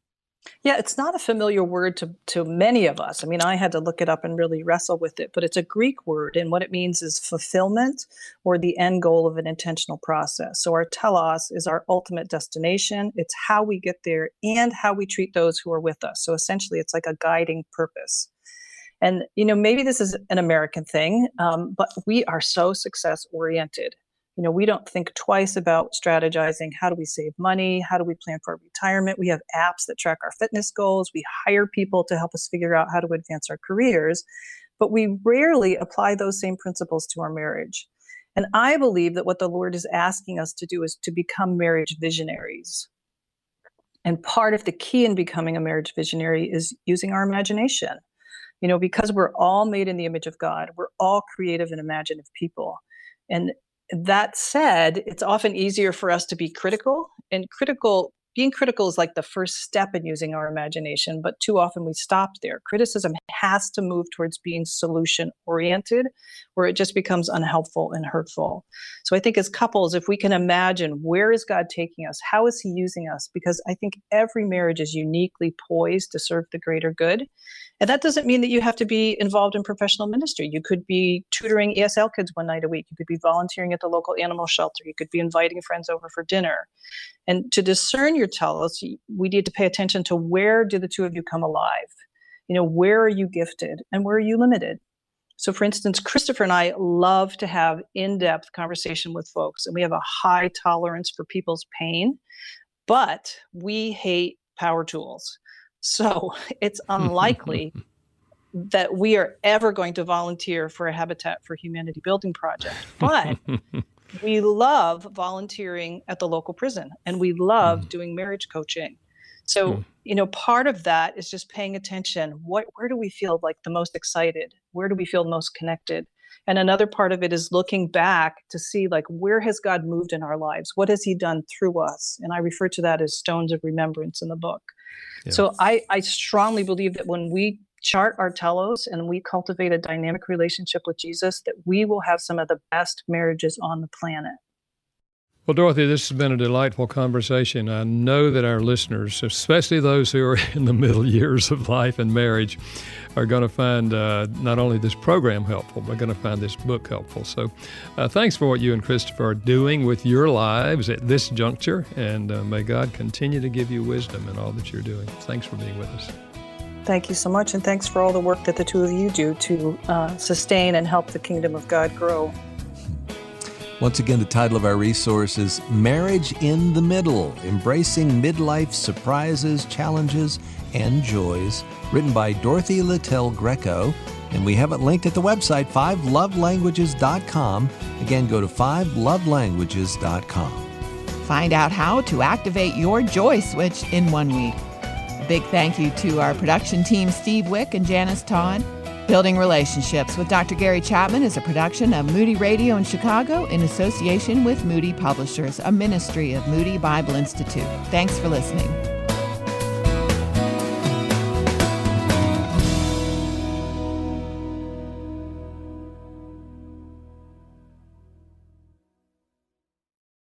Yeah, it's not a familiar word to many of us. I mean, I had to look it up and really wrestle with it, but it's a Greek word, and what it means is fulfillment or the end goal of an intentional process. So our telos is our ultimate destination. It's how we get there and how we treat those who are with us. So essentially, it's like a guiding purpose. And, maybe this is an American thing, but we are so success-oriented. We don't think twice about strategizing. How do we save money? How do we plan for retirement? We have apps that track our fitness goals. We hire people to help us figure out how to advance our careers, but we rarely apply those same principles to our marriage. And I believe that what the Lord is asking us to do is to become marriage visionaries. And part of the key in becoming a marriage visionary is using our imagination. Because we're all made in the image of God, we're all creative and imaginative people. And that said, it's often easier for us to be critical, and being critical is like the first step in using our imagination, but too often we stop there. Criticism has to move towards being solution-oriented, where it just becomes unhelpful and hurtful. So I think as couples, if we can imagine, where is God taking us? How is he using us? Because I think every marriage is uniquely poised to serve the greater good. And that doesn't mean that you have to be involved in professional ministry. You could be tutoring ESL kids one night a week. You could be volunteering at the local animal shelter. You could be inviting friends over for dinner. And to discern your telos, we need to pay attention to, where do the two of you come alive? Where are you gifted and where are you limited? So for instance, Christopher and I love to have in-depth conversation with folks, and we have a high tolerance for people's pain, but we hate power tools. So it's unlikely that we are ever going to volunteer for a Habitat for Humanity building project. But We love volunteering at the local prison, and we love doing marriage coaching. So, part of that is just paying attention. Where do we feel like the most excited? Where do we feel most connected? And another part of it is looking back to see, like, where has God moved in our lives? What has he done through us? And I refer to that as stones of remembrance in the book. Yeah. So I strongly believe that when we chart our telos and we cultivate a dynamic relationship with Jesus, that we will have some of the best marriages on the planet. Well, Dorothy, this has been a delightful conversation. I know that our listeners, especially those who are in the middle years of life and marriage, are going to find not only this program helpful, but going to find this book helpful. So thanks for what you and Christopher are doing with your lives at this juncture, and may God continue to give you wisdom in all that you're doing. Thanks for being with us. Thank you so much, and thanks for all the work that the two of you do to sustain and help the kingdom of God grow. Once again, the title of our resource is Marriage in the Middle, Embracing Midlife Surprises, Challenges, and Joys, written by Dorothy Littell Greco. And we have it linked at the website, 5lovelanguages.com. Again, go to 5lovelanguages.com. Find out how to activate your joy switch in 1 week. A big thank you to our production team, Steve Wick and Janice Todd. Building Relationships with Dr. Gary Chapman is a production of Moody Radio in Chicago in association with Moody Publishers, a ministry of Moody Bible Institute. Thanks for listening.